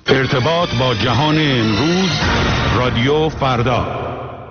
ارتباط با جهان امروز، رادیو فردا.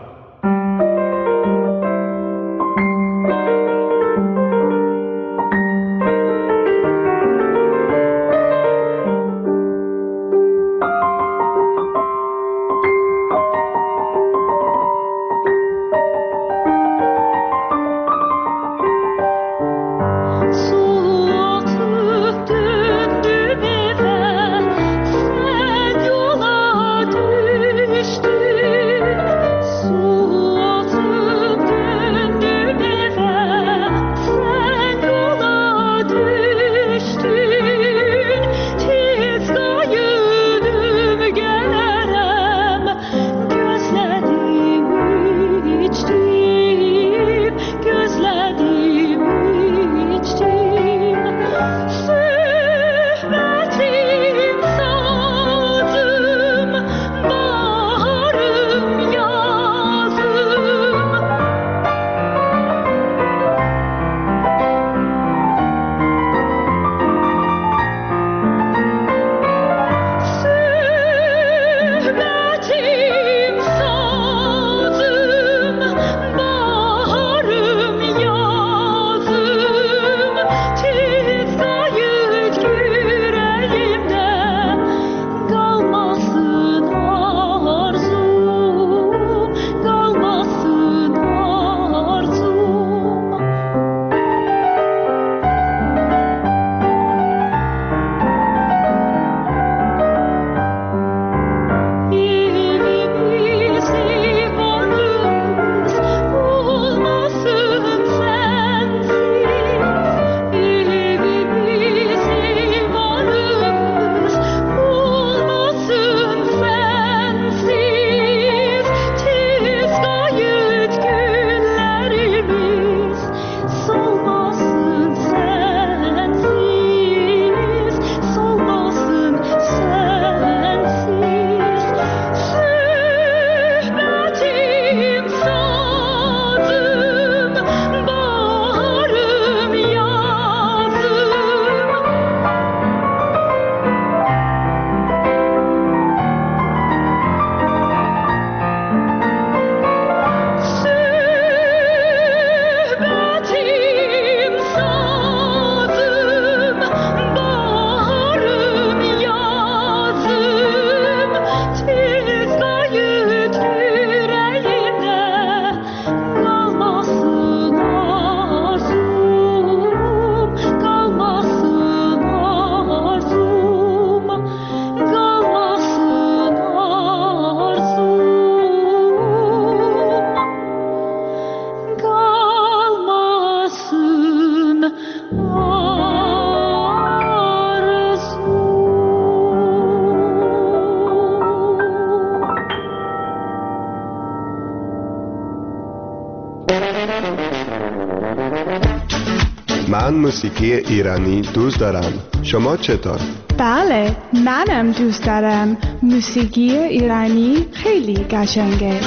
من موسیقی ایرانی دوست دارم. شما چطور؟ بله، منم دوست دارم. موسیقی ایرانی خیلی قشنگه.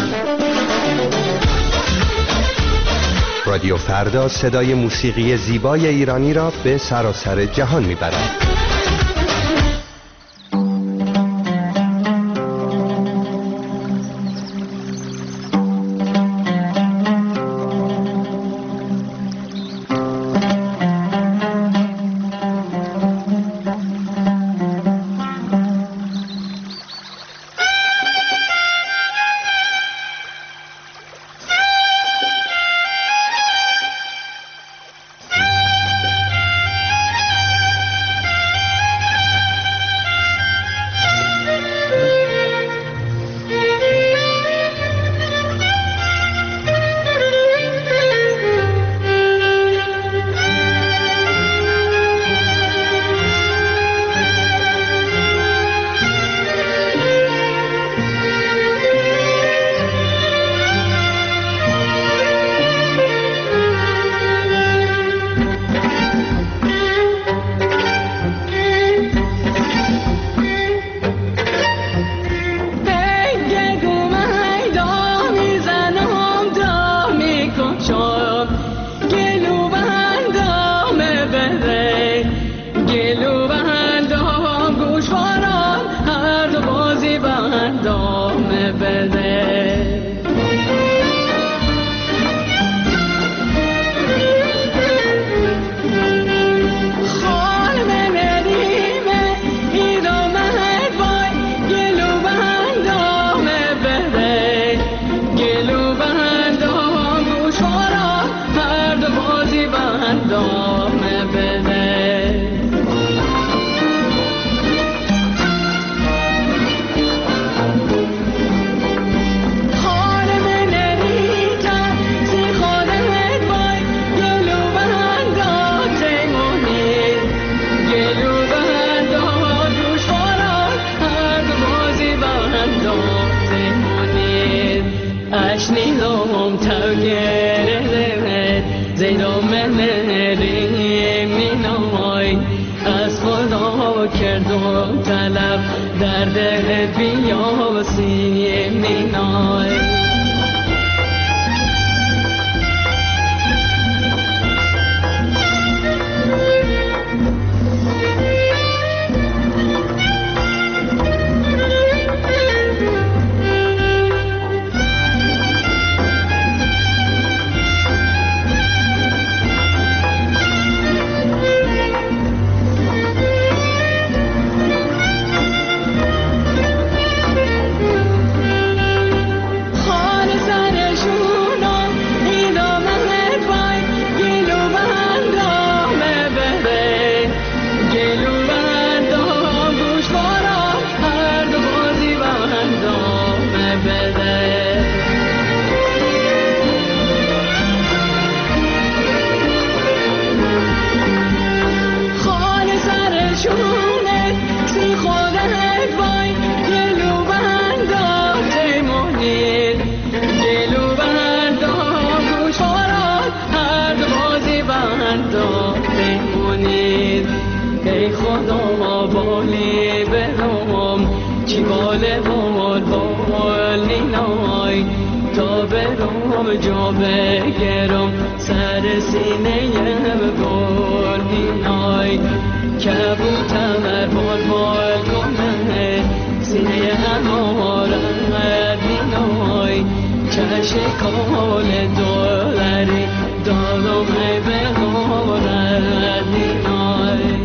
رادیو فردا صدای موسیقی زیبای ایرانی را به سراسر جهان میبرد. نشنیدم تاگره زیرا من مینای از خدا کردم طلب درد بیا سی مینای جا بگرم سر سینه بگل اینای کبوتر بال بال کنه سینه همارد اینای چشکال دولری دارم بگارد اینای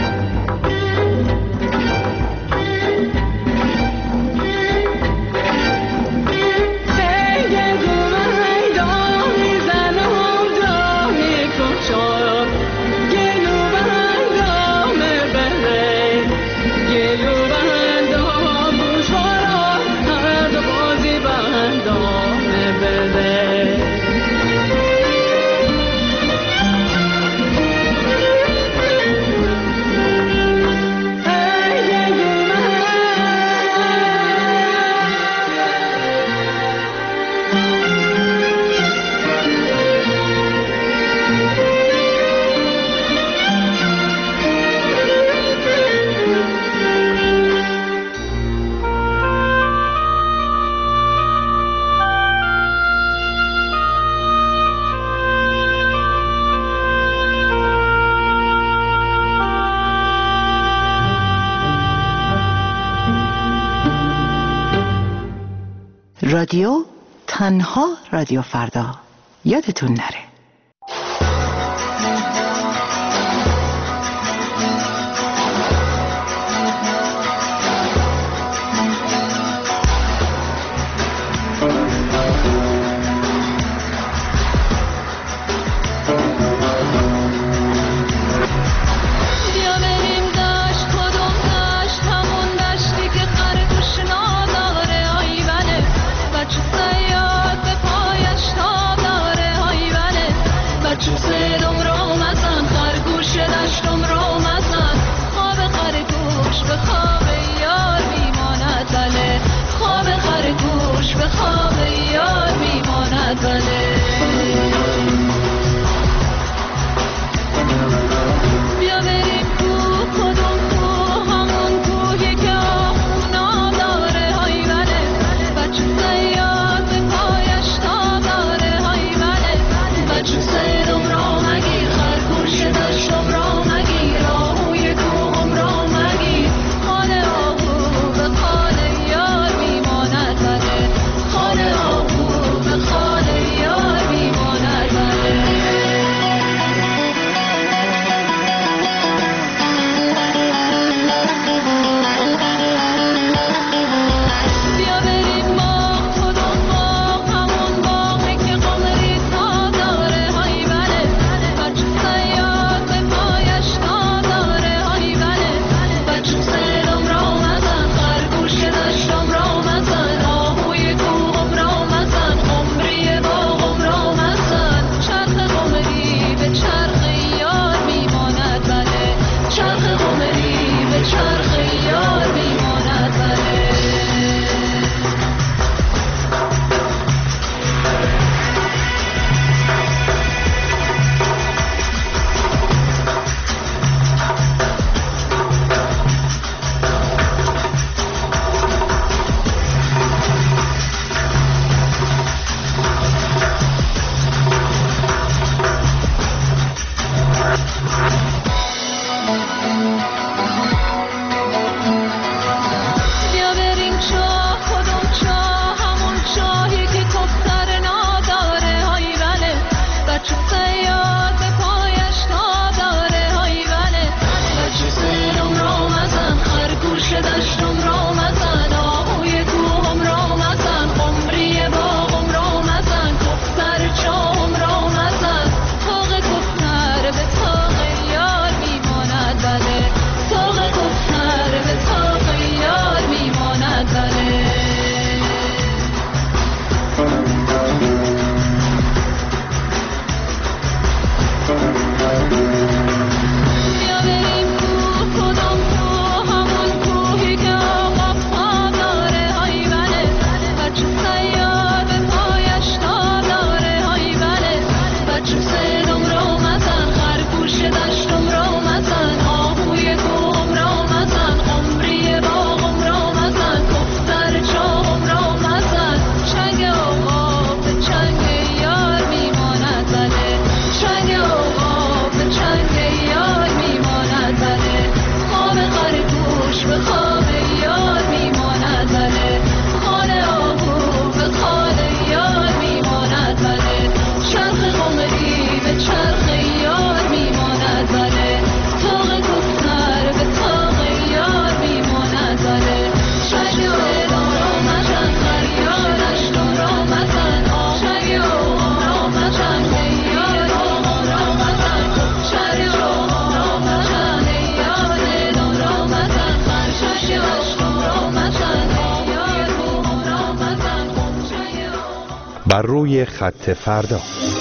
رادیو تنها رادیو فردا یادتون نره. صیاد به پایش تاب داره های بله بر روی خط فردا.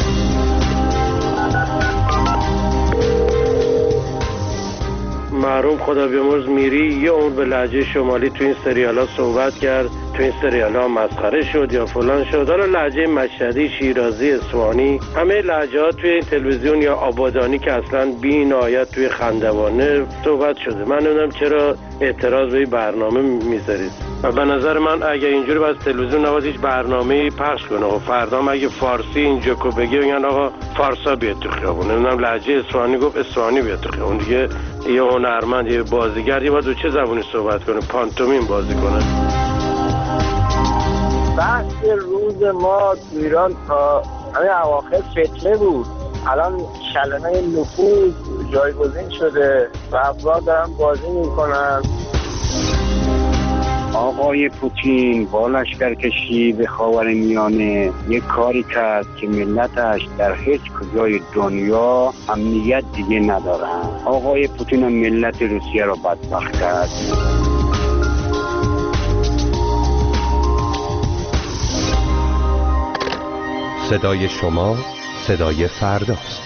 محروم خدا بیامرز میری یه عمر به لهجه شمالی تو این سریالا صحبت کرد، تو این سریالا مسخره شد یا فلان شد. حالا لهجه مشهدی، شیرازی، اصفهانی، همه لهجه‌ها توی این تلویزیون یا آبادانی که اصلا بی‌نهایت توی خندوانه صحبت شده. من نمیدونم چرا اعتراض به این برنامه میذارید. و به نظر من اگه اینجوری باز تلویزیون نباید هیچ برنامه‌ای پخش کنه و فردا اگه فارسی اینجا کو بگه میگن آقا فارسا بیاد تو خیابون، نمیدونم لهجه اصفهانی گفت اصفهانی بیاد تو خیابون. دیگه یه هنرمند، یه بازیگر، یه باید چه زبونی صحبت کنه؟ پانتومیم بازی کنه. بحث روز ما تو ایران تا همین اواخر فتنه بود. الان کلمه نفوذ جایگزین شده و افراد دارن بازی میکنن. آقای پوتین با لشکرکشی به خاورمیانه یک کاری کرد که ملتش در هیچ کجای دنیا امنیت دیگه ندارن. آقای پوتین ملت روسیه را بدبخت کرد. صدای شما صدای فرداست.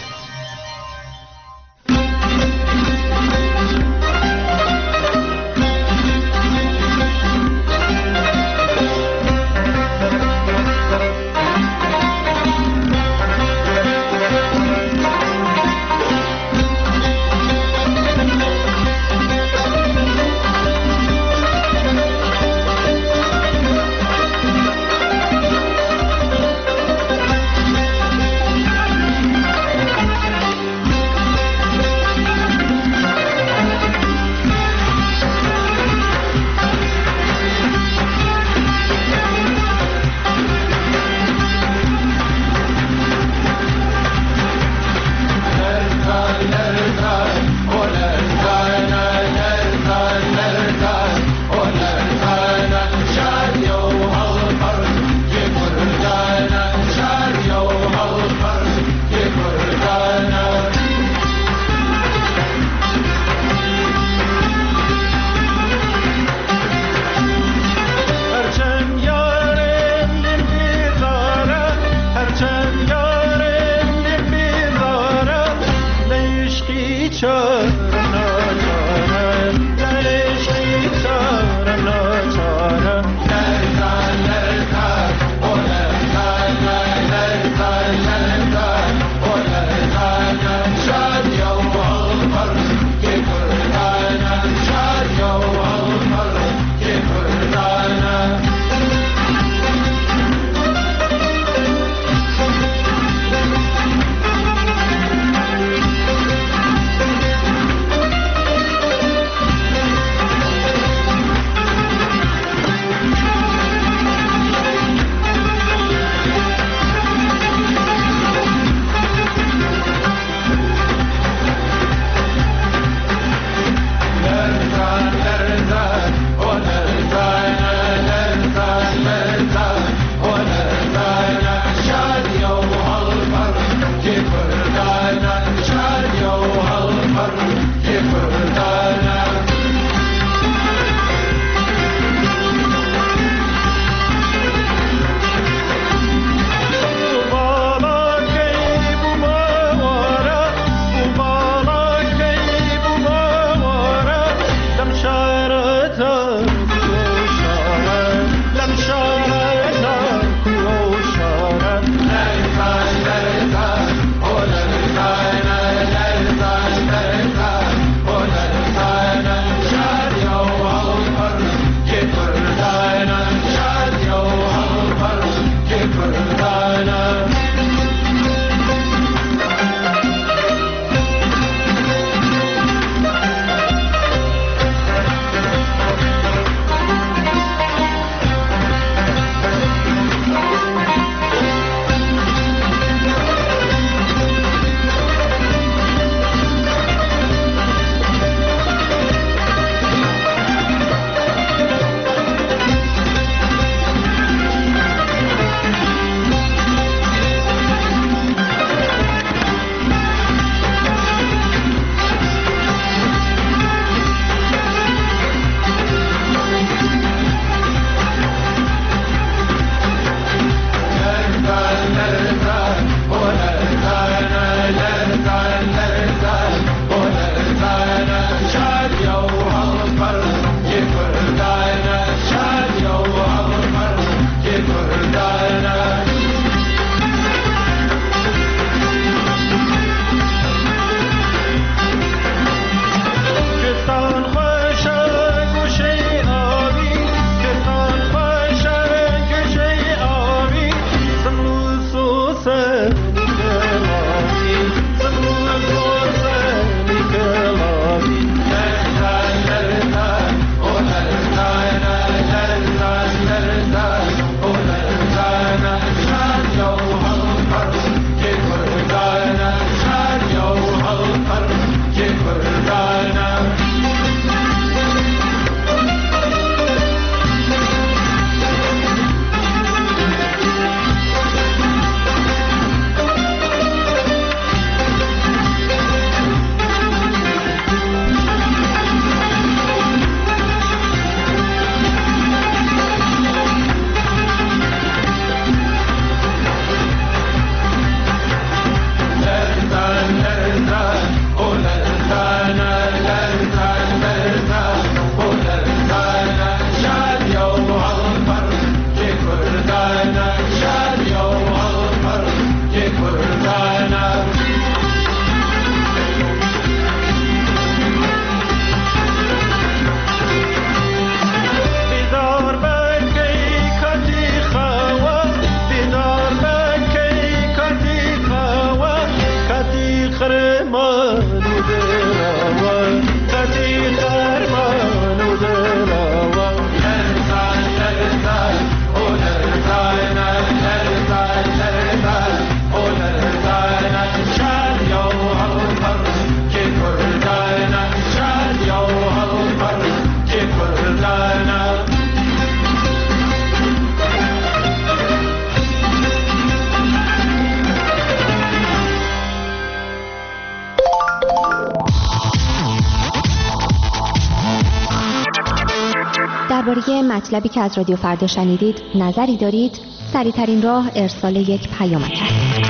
درباره مطلبی که از رادیو فردا شنیدید نظری دارید؟ سریع‌ترین راه ارسال یک پیامک است.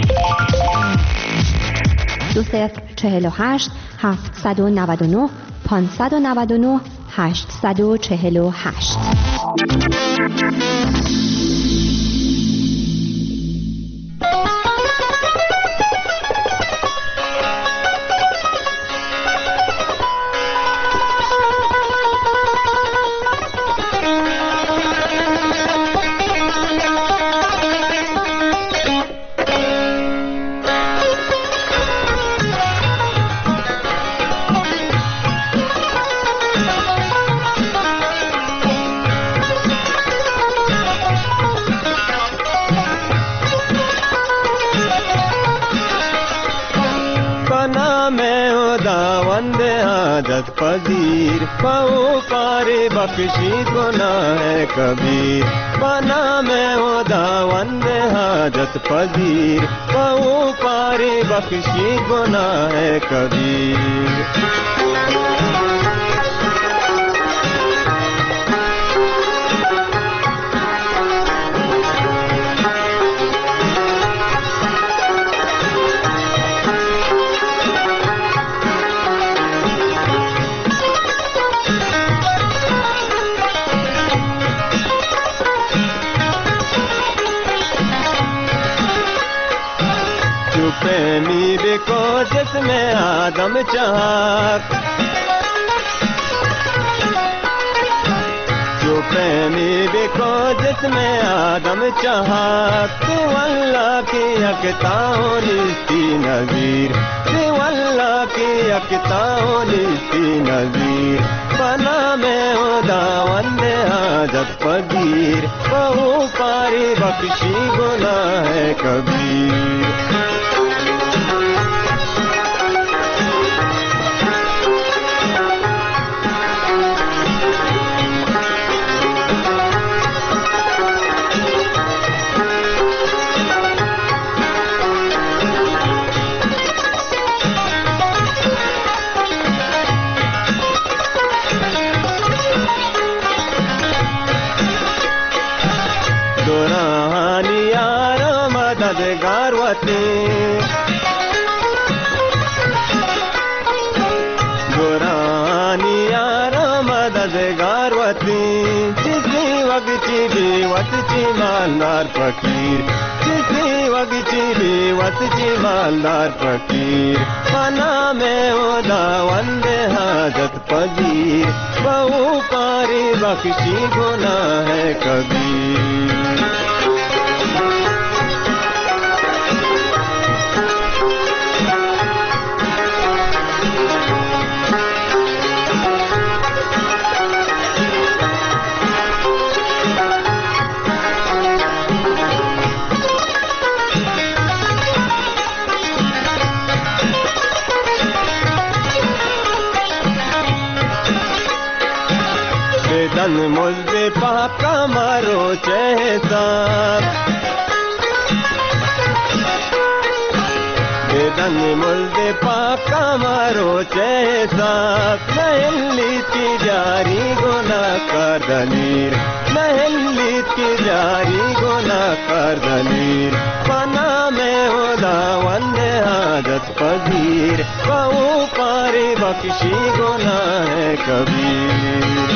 2048 799 599 848. पजीर पाओ पारे बख्शी गुनाह कबीर बना मैं हो दावंद हाजत पजीर पाओ पारे बख्शी गुनाह कबीर को जिसमें आदम चाक जो प्रेमी बिको जिसमें आदम चाक वल्ला की अकताओ निस्ती नज़ीर वल्ला की अकताओ निस्ती नज़ीर बना में हो दावंद हाजत पजीर बहु पारी बख्शी गुनाह कबीर गोरानी यारा मददगार वती जिसकी वगची बेवतची मालदार फकीर जिसकी वगची बेवतची मालदार फकीर बना में हो दावंद हाजत पजीर बहु पारी बख्शी गुनाह कबीर मुझे पाका मारो चेहसाब बेदन मुझे पाका मारो चेहसाब महल्ली की जारी गुना का दलीर महल्ली की जारी गुना का दलीर बना में हो दावंद हाजत पजीर बहु पारी बख्शी गुनाह कबीर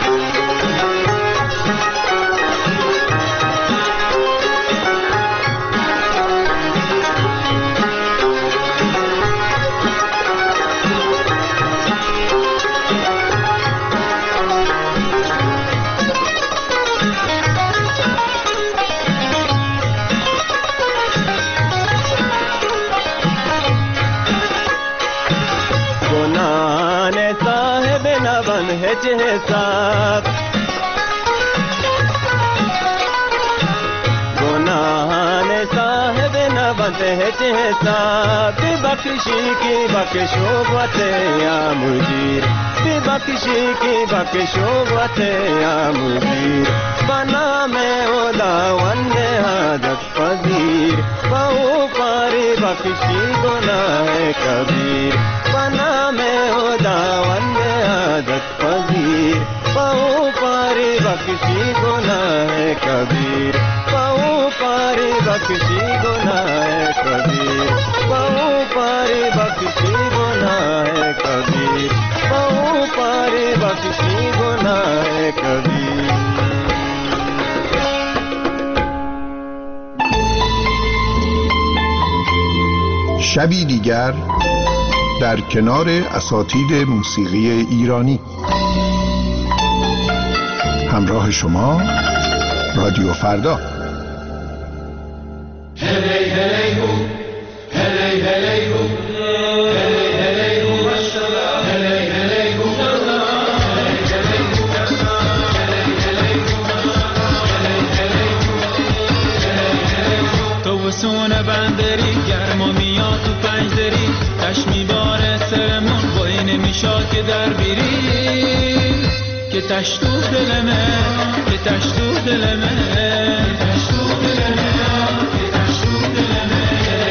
साथ गुनाह ने साहिब न बंदे साथ बख्शी की बख्शो वते या मुजीर बख्शी की बख्शो वते या मुजीर बना में हो दावंद हाजत पजीर बहु पारी बख्शी गुनाह कबीर बना में हो दावंद हाजत पजीर बहु पारी بخشی گناه کبیر با او پاری بخشی گناه کبیر با او پاری بخشی گناه کبیر با او پاری بخشی گناه کبیر. شبی دیگر در کنار اساتید موسیقی ایرانی. همراه شما رادیو فردا. تو سونه بندری گرما میاد تو پنجدری تشمی باره سرمون بایی نمیشاد که در بیری که تش تو دلمه که تش تو دلمه که تش تو دلمه که تش تو دلمه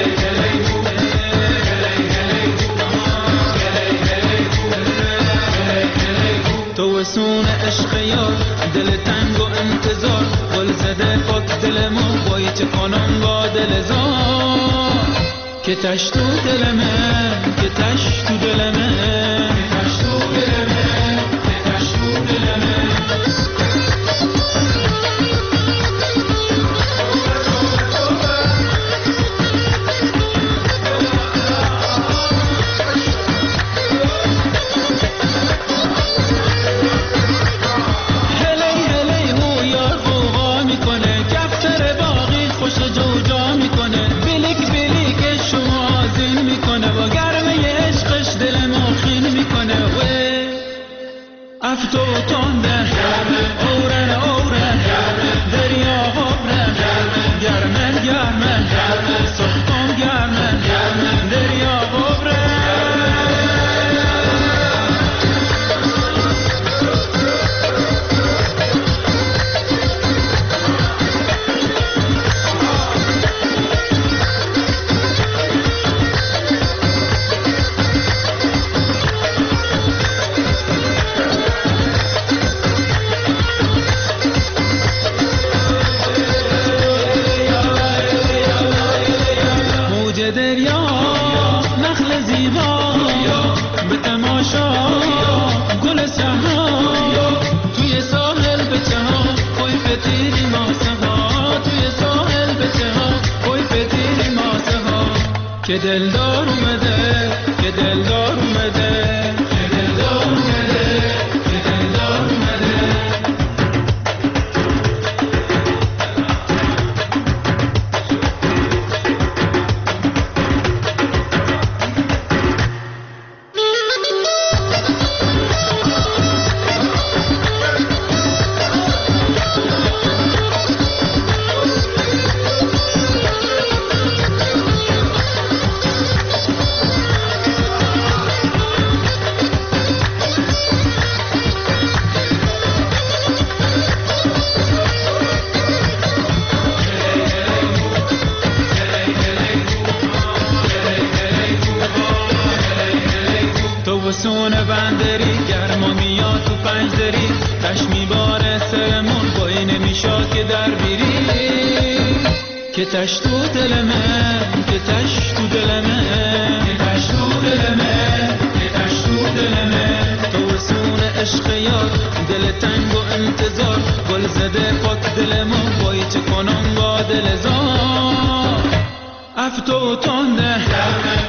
تو سون عشق یار دل تنگ و انتظار گل زده پاک دلمون بایی چه کنم با دل زار که تش تو دلمه که تش تو دلمه که تش تو دلمه که تش تو دلمه. که دلدار اومده که دلدار اومده که دلدار اومده که دلدار اومده. سونه بندری گرما میاد تو پنجدری تشمی باره سرمون بایی نمیشاد که در بیری که تش تو دلمه که تش تو دلمه که تش تو دلمه که تش تو دلمه. تو سونه عشق یار دل تنگ و انتظار گل زده پاک دلمون بایی چه کنم با دل زار افتو تنده